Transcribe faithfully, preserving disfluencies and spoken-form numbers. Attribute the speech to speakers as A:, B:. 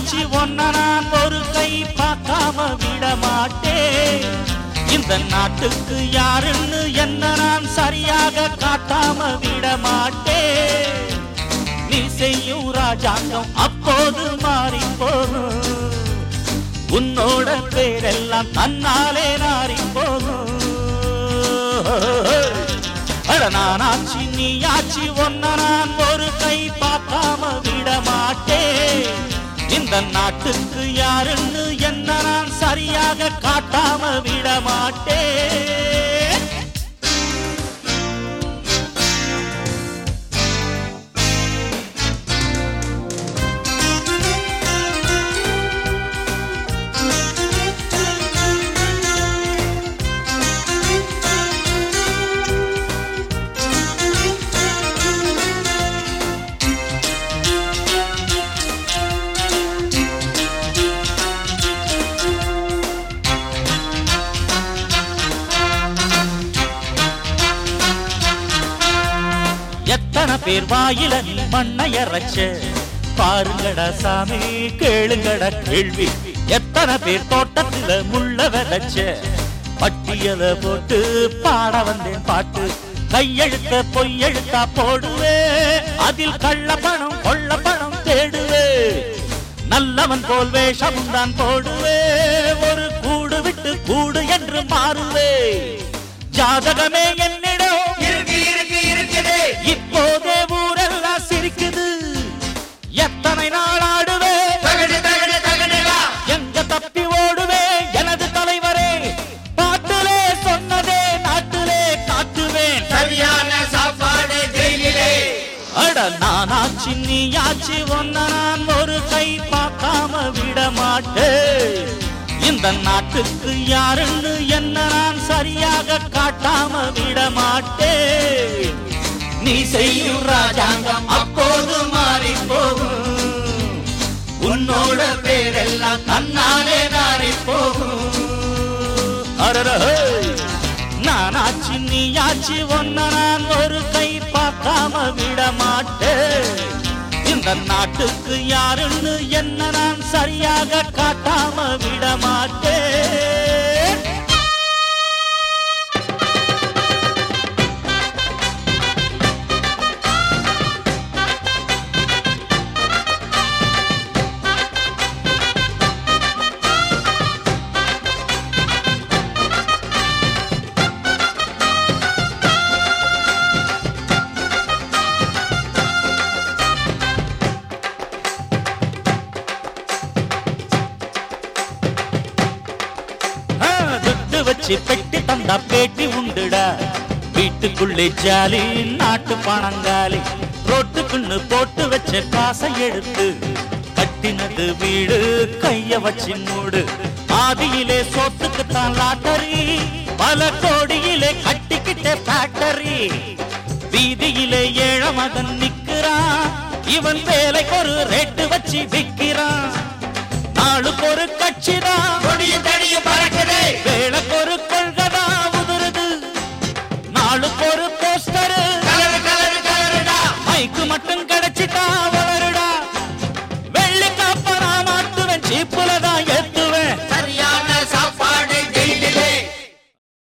A: நீயாச்சி ஒன்ன நான் ஒரு கை பார்க்காம விட மாட்டேன். இந்த நாட்டுக்கு யாருன்னு என்ன நான் சரியாக காட்டாம விட மாட்டேன். நீ செய்யும் ராஜாங்கம் அப்போது மாறி போகும். உன்னோட பேரெல்லாம் தன்னாலே நாரி போகும். நானாச்சி நீயாச்சி ஒன்ன நான் ஒரு கை பார்க்காம விட மாட்டேன். இந்த நாட்டுக்கு யாருன்னு என்ன நான் சரியாக காட்டாம விட மாட்டேன். எத்தனை பேர் வாயில மண்ணையரைச்ச பாருங்கடா சாமி கேளுங்கடா கேள்வி. எத்தனை பேர் தோட்டத்துல முள்ள விதைச்ச பட்டியல போட்டு பாட வந்தேன் பாட்டு. கையெழுத்த பொய்யெழுத்தா போடுவே அதில் கள்ள பணம் கொள்ள பணம் தேடுவே. நல்லவன் போல் வேஷமும் தான் போடுவே ஒரு கூடு விட்டு கூடு என்று மாறுவே. ஜாதகமே என்னிடம் இப்போதே ஊரெல்லாம் சிரிக்குது. எத்தனை நாள் ஆடுவே எங்க தப்பி ஓடுவே எனது தலைவரே. பாட்டிலே சொன்னதே நாட்டிலே காட்டுவேன் சரியான சாப்பாடு ஜெயிலே. அட நானாச்சி நீயாச்சி ஒன்ன நான் ஒரு கை பார்க்காம விட மாட்டேன். இந்த நாட்டுக்கு யாருன்னு என்ன நான் சரியாக காட்டாம விட மாட்டேன். நீ செய்யும் ராஜாங்கம் அப்போது மாறி போகும். உன்னோட பேரெல்லாம் தன்னாலே நாரி போகும். நானாச்சி நீயாச்சி ஒன்ன நான் ஒரு கை பார்க்காம விட மாட்டேன். இந்த நாட்டுக்கு யாருன்னு என்ன நான் சரியாக காட்டாம விட மாட்டேன். வச்சு பெட்டி தந்தா பேட்டி உண்டுடா. வீட்டுக்குள்ளே ஜாலி நாட்டு பணங்காலி. ரோட்டுக்குன்னு போட்டு வச்ச காசை எடுத்து கட்டினது வீடு கைய வச்சு மூடு. ஆதியிலே சோத்துக்குத்தான் லாட்டரி பல கோடியிலே கட்டிக்கிட்ட ஃபேக்டரி. வீதியிலே ஏழ மகன் நிக்கிறான் இவன் வேலைக்கு ஒரு ரேட்டு வச்சு விக்கிறான். நாளுக்கு ஒரு கட்சிதான் வேலைக்கு ஒரு கொள்கைதான் உதிருது. நாளுக்கு ஒரு போஸ்டர் மைக்கு மட்டும் கிடைச்சிட்டா வளருடா. வெள்ளி காப்ப நான் மாட்டுவேன் சீப்புலதான்